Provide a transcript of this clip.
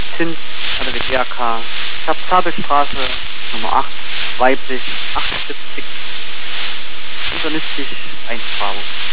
Zins an der DRK. Ich habe Zabelstraße Nummer 8, weiblich, 78, internistisch, Eintragung.